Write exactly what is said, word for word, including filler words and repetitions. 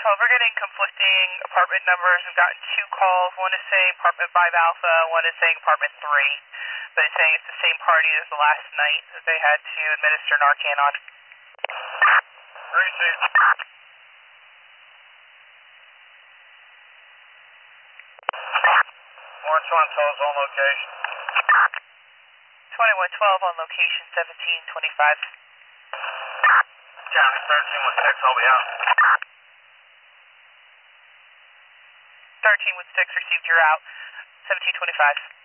twelve, we're getting conflicting apartment numbers. We've gotten two calls. One is saying apartment five Alpha, one is saying apartment three. But it's saying it's the same party as the last night that they had to administer Narcan on. Received. Lawrence one twelve on location. twenty-one twelve on location, seventeen twenty-five. County thirteen with six, I'll be out. thirteen with six received, you're out. seventeen twenty-five.